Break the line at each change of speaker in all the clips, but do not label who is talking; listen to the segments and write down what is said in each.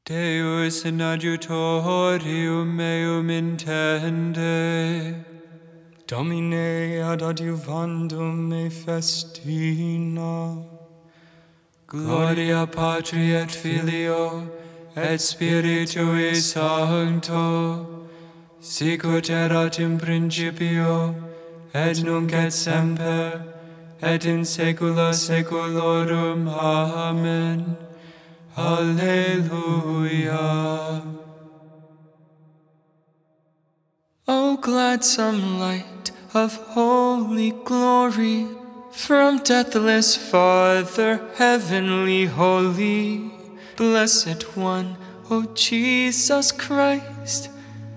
Deus in adjutorium meum intende.
Domine ad adjuvandum me festina.
Gloria Patri et Filio et Spiritui Sancto, sicut erat in principio, et nunc et semper, et in saecula saeculorum. Amen. Alleluia.
O gladsome light of holy glory, from deathless Father, heavenly holy, blessed one, O Jesus Christ.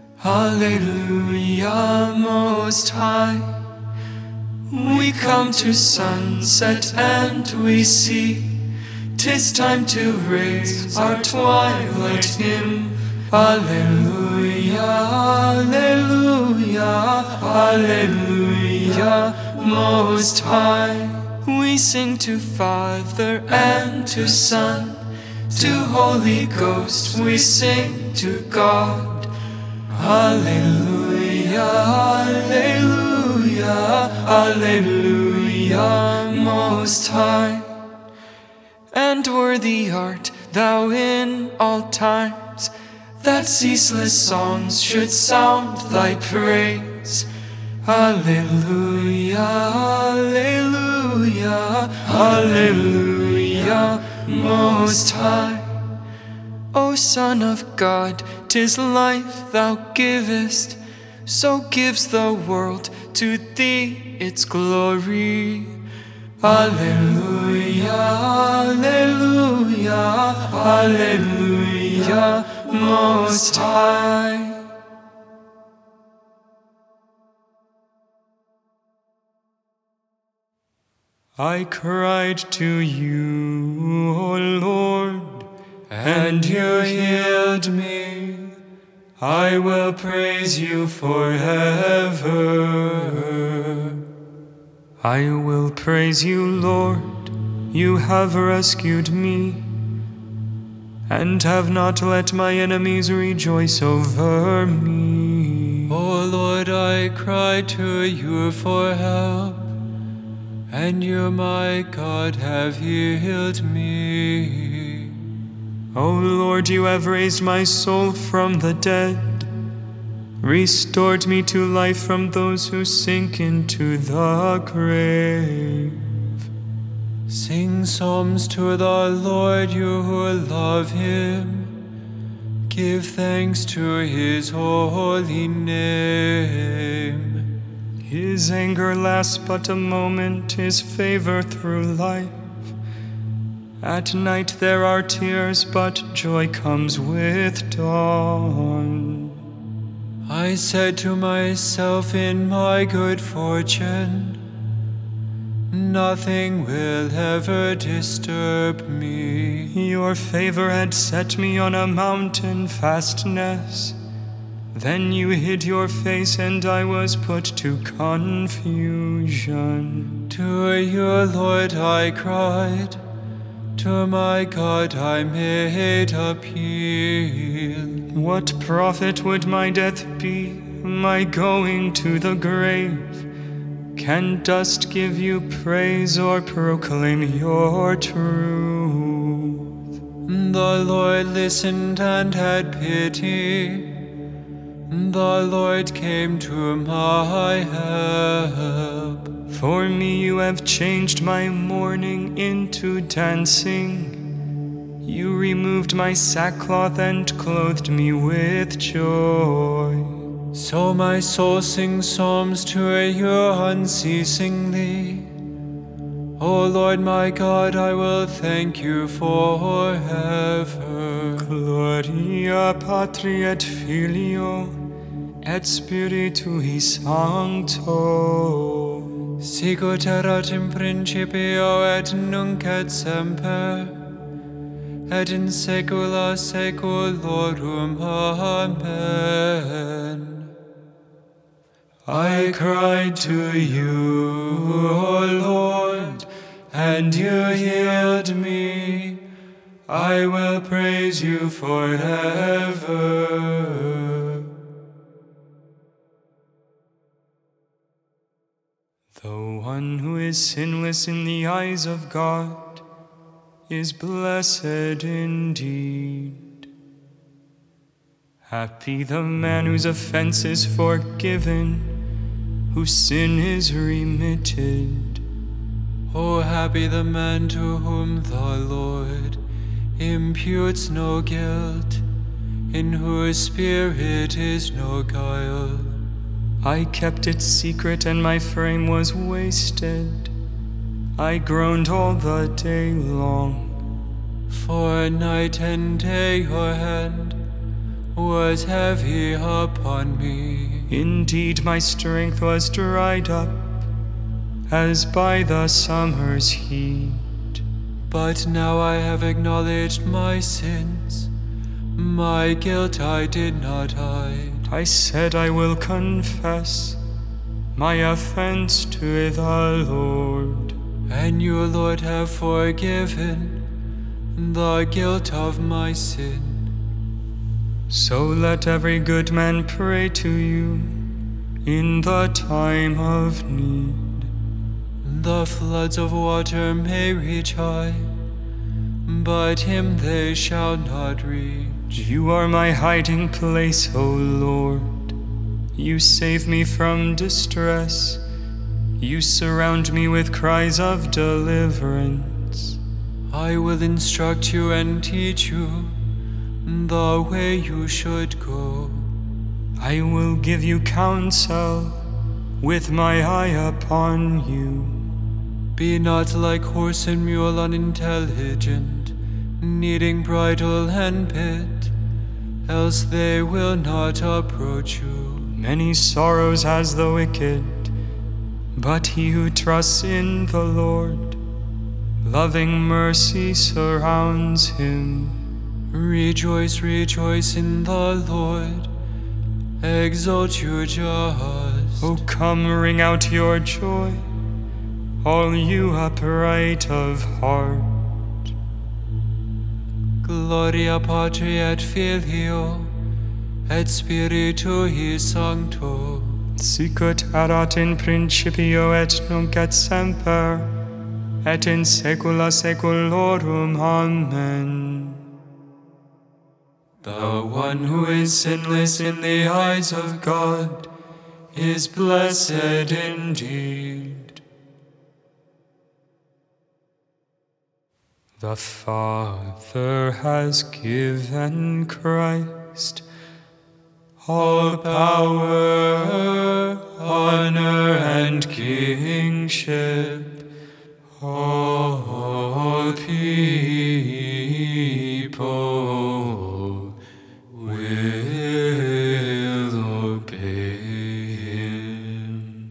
Alleluia, most high. We come to sunset and we see 'tis time to raise our twilight hymn. Alleluia, alleluia, alleluia, most high. We sing to Father and to Son, to Holy Ghost we sing to God. Alleluia, alleluia, alleluia, most high. And worthy art thou in all times, that ceaseless songs should sound thy praise. Alleluia, alleluia, alleluia, most high. O Son of God, 'tis life thou givest, so gives the world to thee its glory. Alleluia, alleluia, alleluia, most high. I cried to you, O Lord, and you healed me. I will praise you forever. I will praise you, Lord, you have rescued me, and have not let my enemies rejoice over me.
O Lord, I cry to you for help, and you, my God, have healed me.
O Lord, you have raised my soul from the dead, restored me to life from those who sink into the grave.
Sing psalms to the Lord, you who love him. Give thanks to his holy name.
His anger lasts but a moment, his favor through life. At night there are tears, but joy comes with dawn.
I said to myself in my good fortune, nothing will ever disturb me.
Your favor had set me on a mountain fastness. Then you hid your face and I was put to confusion.
To you, Lord, I cried. To my God I made appeal.
What profit would my death be, my going to the grave? Can dust give you praise or proclaim your truth?
The Lord listened and had pity. The Lord came to my help.
For me you have changed my mourning into dancing. You removed my sackcloth and clothed me with joy.
So my soul sings psalms to you unceasingly. O Lord my God, I will thank you forever.
Gloria Patri et Filio et Spiritui Sancto.
Sicut erat in principio et nunc et semper, et in saecula saeculorum. Amen.
I cried to you, O Lord, and you healed me.
I will praise you forever.
The one who is sinless in the eyes of God is blessed indeed. Happy the man whose offense is forgiven, whose sin is remitted.
Oh, happy the man to whom the Lord imputes no guilt, in whose spirit is no guile.
I kept it secret and my frame was wasted. I groaned all the day long.
For night and day your hand was heavy upon me.
Indeed, my strength was dried up as by the summer's heat.
But now I have acknowledged my sins. My guilt I did not hide.
I said I will confess my offense to the Lord.
And you, Lord, have forgiven the guilt of my sin.
So let every good man pray to you in the time of need.
The floods of water may reach high, but him they shall not reach.
You are my hiding place, O Lord. You save me from distress. You surround me with cries of deliverance.
I will instruct you and teach you the way you should go.
I will give you counsel with my eye upon you.
Be not like horse and mule unintelligent, needing bridle and bit, else they will not approach you.
Many sorrows has the wicked, but he who trusts in the Lord, loving mercy surrounds him.
Rejoice, rejoice in the Lord, exalt you just.
Oh, come, ring out your joy, all you upright of heart.
Gloria Patri et Filio et Spiritui Sancto,
Sicut erat in principio et nunc et semper, et in saecula saeculorum. Amen.
The one who is sinless in the eyes of God is blessed indeed.
The Father has given Christ all power, honor, and kingship. All people will obey him.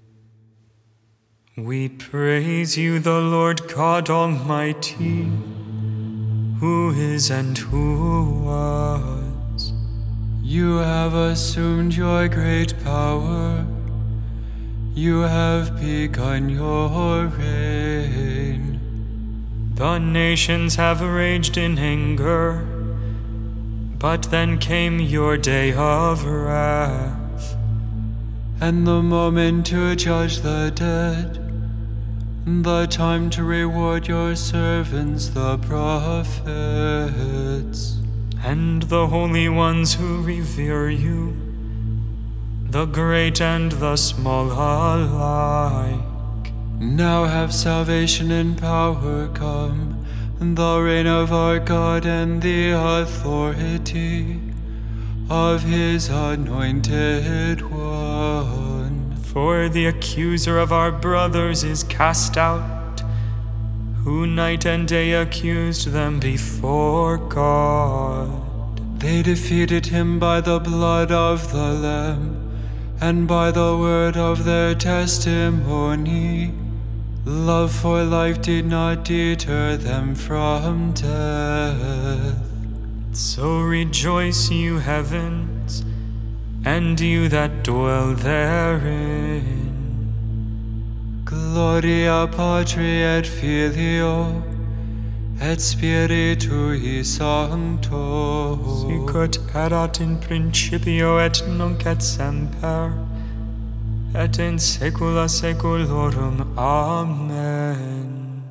We praise you, the Lord God Almighty, who is and who was.
You have assumed your great power. You have begun your reign.
The nations have raged in anger, but then came your day of wrath,
And the moment to judge the dead, the time to reward your servants, the prophets.
and the holy ones who revere you, the great and the small alike.
Now have salvation and power come, the reign of our God and the authority of his anointed one.
For the accuser of our brothers is cast out, who night and day accused them before God.
They defeated him by the blood of the Lamb and by the word of their testimony. Love for life did not deter them from death.
So rejoice, you heavens, and you that dwell therein.
Gloria Patri et Filio et Spiritui Sancto,
sic ut erat in principio et nunc et semper, et in saecula saeculorum. Amen.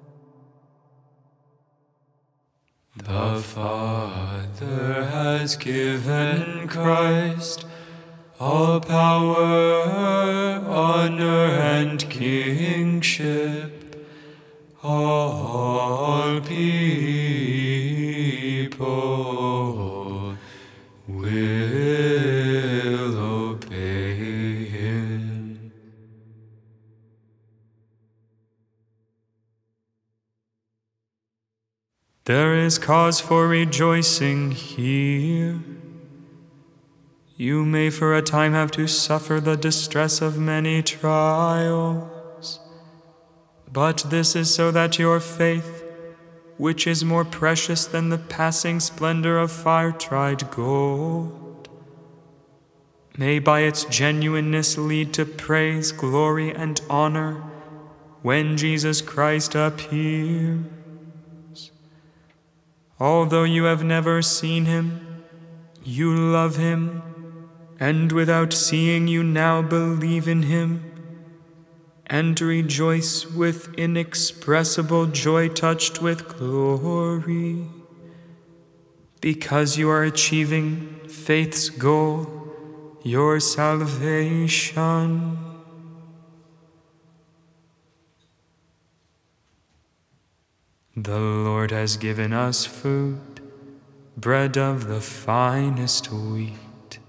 The Father has given Christ all power, honor, and kingship. All people will obey him.
There is cause for rejoicing here. You may for a time have to suffer the distress of many trials, but this is so that your faith, which is more precious than the passing splendor of fire-tried gold, may by its genuineness lead to praise, glory, and honor when Jesus Christ appears. Although you have never seen him, you love him, and without seeing you now believe in him, and rejoice with inexpressible joy touched with glory, because you are achieving faith's goal, your salvation. The Lord has given us food, bread of the finest wheat.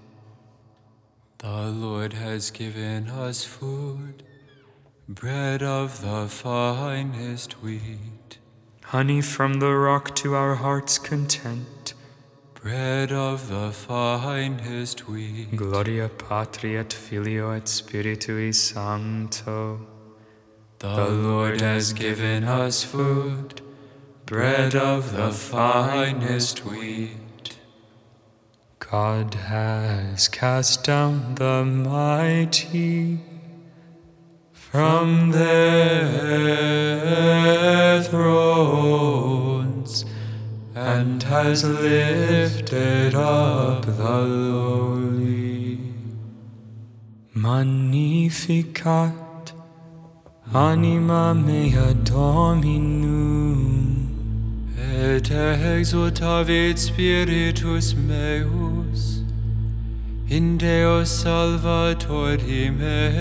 The Lord has given us food, bread of the finest wheat.
Honey from the rock to our heart's content.
Bread of the finest wheat.
Gloria Patri et Filio et Spiritui Sancto.
The Lord has given us food, bread of the finest wheat.
God has cast down the mighty from their thrones, and has lifted up the lowly. Magnificat anima mea Dominum,
Et exultavit spiritus meus in Deo Salvatori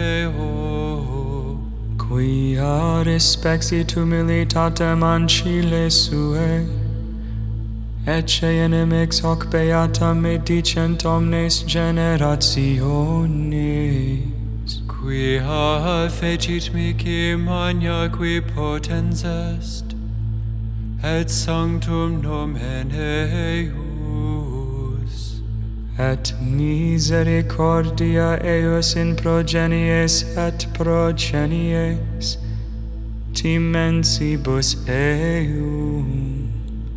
meo,
quia respexit humilitatem ancile suae, ecce inimics hoc beata me dicent omnes generationes,
quia fecit mihi magna qui potens est, et sanctum nomen eius,
et misericordia eius in progenies et progenies timensibus eum,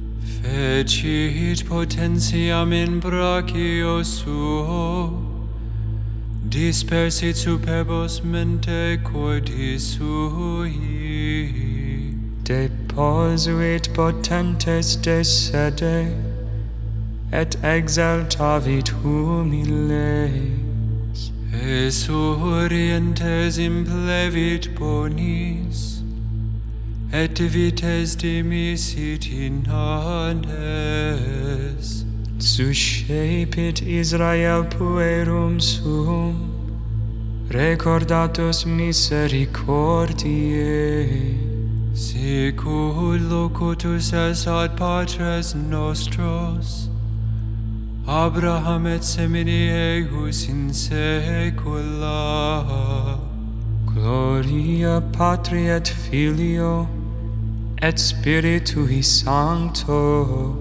fecit potentiam in brachio suo, dispersit superbos mente cordis sui,
deposuit potentes de sede, et exaltavit humiles,
esurientes implevit bonis, et vites dimisit in annes.
suscepit Israel puerum suum, recordatus misericordiae,
Sicul locutus est ad patres nostros, Abraham et semini eius in saecula.
Gloria Patri et Filio et Spiritui Sancto,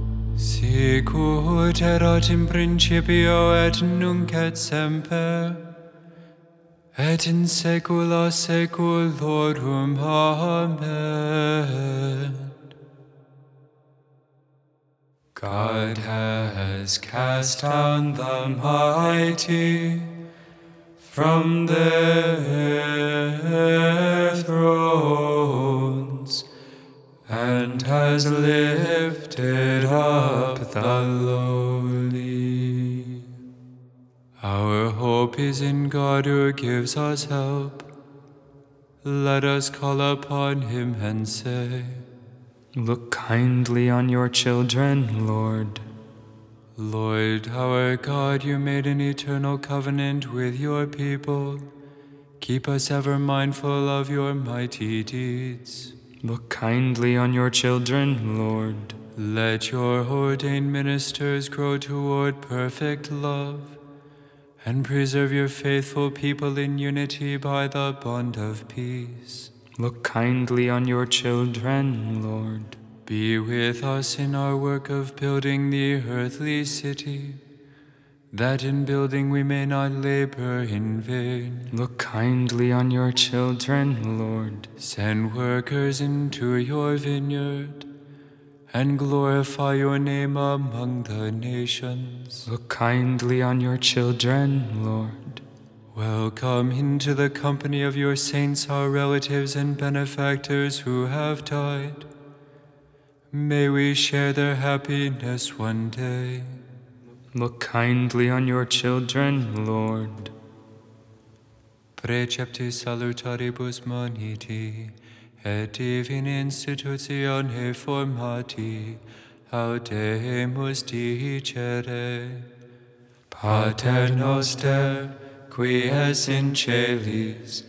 Sicut erat in principio et nunc et semper, et in saecula saeculorum. Amen. God has cast down the mighty from their thrones, and has lifted up the lowly. Our hope is in God who gives us help. Let us call upon him and say,
Look kindly on your children, Lord.
Lord, our God, you made an eternal covenant with your people. Keep us ever mindful of your mighty deeds.
Look kindly on your children, Lord.
Let your ordained ministers grow toward perfect love, and preserve your faithful people in unity by the bond of peace.
Look kindly on your children, Lord.
Be with us in our work of building the earthly city, that in building we may not labor in vain.
Look kindly on your children, Lord.
Send workers into your vineyard, and glorify your name among the nations.
Look kindly on your children, Lord.
Welcome into the company of your saints, our relatives and benefactors who have died. May we share their happiness one day.
Look kindly on your children, Lord.
Preceptis salutaribus moniti, et divini institutione formati, audemus dicere. Pater noster, qui es in celis,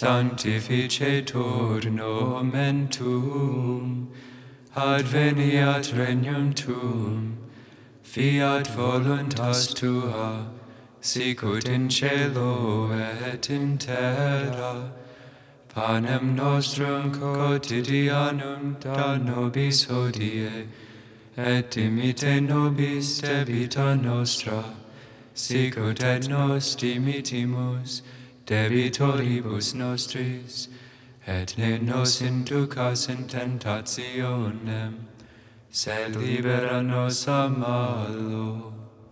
sanctificetur nomen tuum, adveniat regnum tuum, fiat voluntas tua, sicut in cielo et in terra. Panem nostrum quotidianum da nobis hodie, et dimitte nobis debita nostra, sicut et nos dimittimus debitoribus nostris, et ne nos inducas in tentationem, sed libera nos a malo.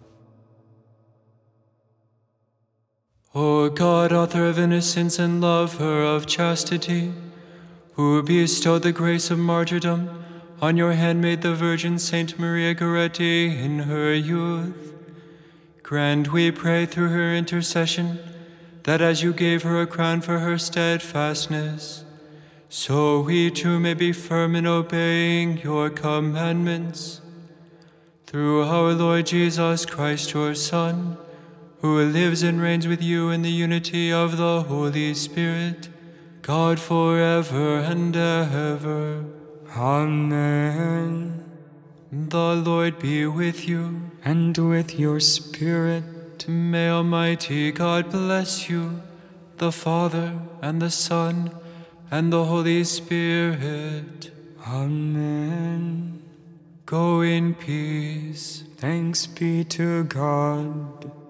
O God, author of innocence and lover of chastity, who bestowed the grace of martyrdom on your handmaid the Virgin Saint Maria Goretti in her youth, grant, we pray, through her intercession, that as you gave her a crown for her steadfastness, so we too may be firm in obeying your commandments. Through our Lord Jesus Christ, your Son, who lives and reigns with you in the unity of the Holy Spirit, God forever and ever.
Amen.
The Lord be with you.
And with your spirit.
May Almighty God bless you, the Father, and the Son, and the Holy Spirit.
Amen.
Go in peace.
Thanks be to God.